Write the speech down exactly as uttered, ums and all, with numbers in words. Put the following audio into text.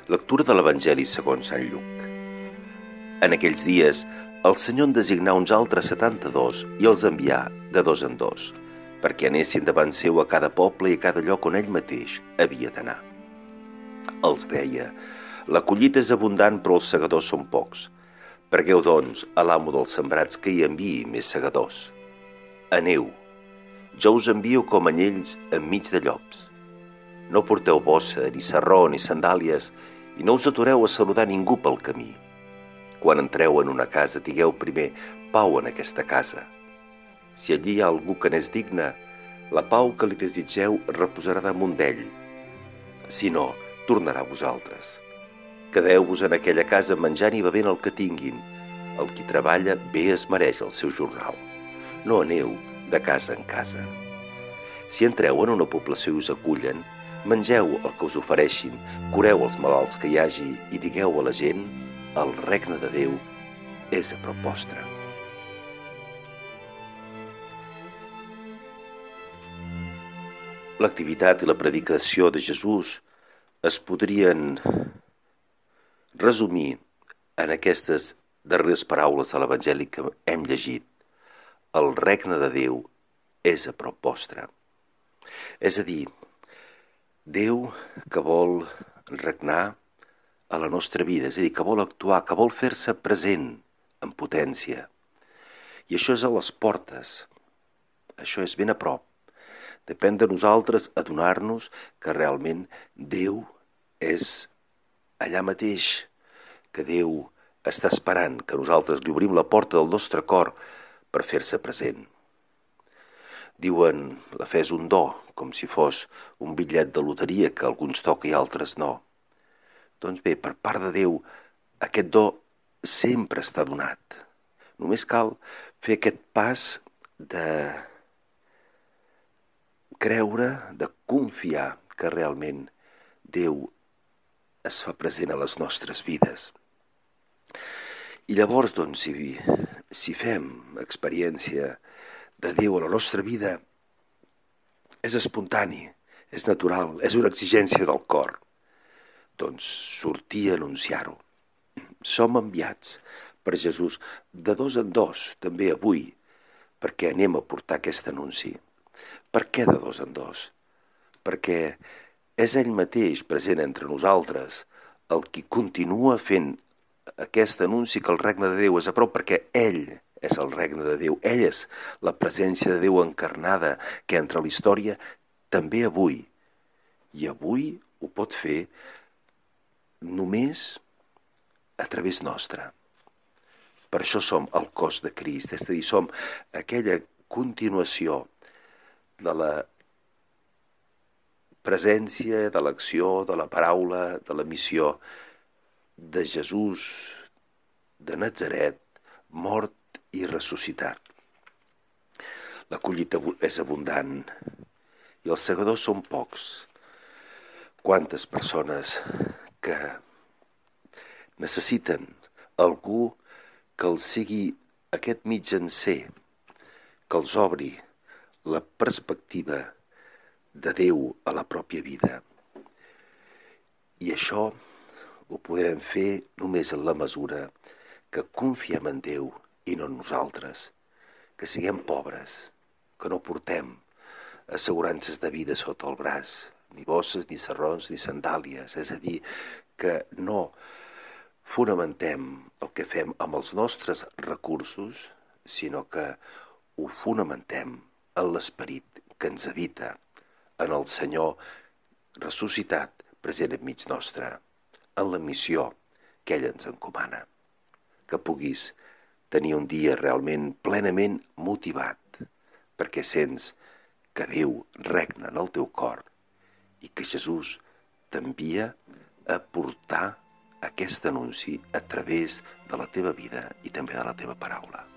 Lectura de l'Evangeli segons Sant Lluc. En aquells dies, el Senyor en designà uns altres setanta-dos i els envià de dos en dos, perquè anessin davant seu a cada poble i a cada lloc on ell mateix havia d'anar. Els deia: la collita és abundant però els segadors són pocs. Pregueu, doncs, a l'amo dels sembrats que hi enviï més segadors. Aneu, jo us envio com anyells enmig de llops. No porteu bossa, ni sarró, ni sandàlies, i no us atureu a saludar ningú pel camí. Quan entreu en una casa, digueu primer pau en aquesta casa. Si allí hi ha algú que n'és digne, la pau que li desitgeu reposarà damunt d'ell. Si no, tornarà a vosaltres. Quedeu-vos en aquella casa menjant i bevent el que tinguin. El qui treballa bé es mereix el seu jornal. No aneu de casa en casa. Si entreu en una població i us acullen, mengeu el que us ofereixin, cureu els malalts que hi hagi i digueu a la gent: el regne de Déu és a prop vostre. L'activitat i la predicació de Jesús es podrien resumir en aquestes darreres paraules de l'Evangeli que hem llegit: el regne de Déu és a prop vostre. És a dir, Déu que vol regnar a la nostra vida, és a dir, que vol actuar, que vol fer-se present en potència. I això és a les portes, això és ben a prop. Depèn de nosaltres adonar-nos que realment Déu és allà mateix, que Déu està esperant que nosaltres li obrim la porta del nostre cor per fer-se present. Diuen, la fe és un do, com si fos un bitllet de loteria que alguns toca i altres no. Doncs bé, per part de Déu, aquest do sempre està donat. Només cal fer aquest pas de creure, de confiar que realment Déu es fa present a les nostres vides. I llavors, doncs, si, si fem experiència de Déu a la nostra vida, és espontani, és natural, és una exigència del cor. Doncs sortir a anunciar-ho. Som enviats per Jesús de dos en dos, també avui, perquè anem a portar aquest anunci. Per què de dos en dos? Perquè és ell mateix present entre nosaltres el qui continua fent aquest anunci que el regne de Déu és a prop, perquè ell és el regne de Déu, ell és la presència de Déu encarnada que entra a la història també avui. I avui ho pot fer només a través nostra. Per això som el cos de Crist, és a dir, som aquella continuació de la presència, de l'acció, de la paraula, de la missió de Jesús de Natzaret, mort i ressuscitat. La collita és abundant i els segadors són pocs. Quantes persones que necessiten algú que els sigui aquest mitjancer, que els obri la perspectiva de Déu a la pròpia vida. I això ho podrem fer només en la mesura que confiem en Déu i no en nosaltres, que siguem pobres, que no portem assegurances de vida sota el braç, ni bosses, ni sarrons, ni sandàlies, és a dir, que no fonamentem el que fem amb els nostres recursos, sinó que ho fonamentem en l'esperit que ens habita, en el Senyor ressuscitat present enmig nostre, en la missió que ell ens encomana. Que puguis tenir un dia realment plenament motivat, perquè sents que Déu regna en el teu cor i que Jesús t'envia a portar aquest anunci a través de la teva vida i també de la teva paraula.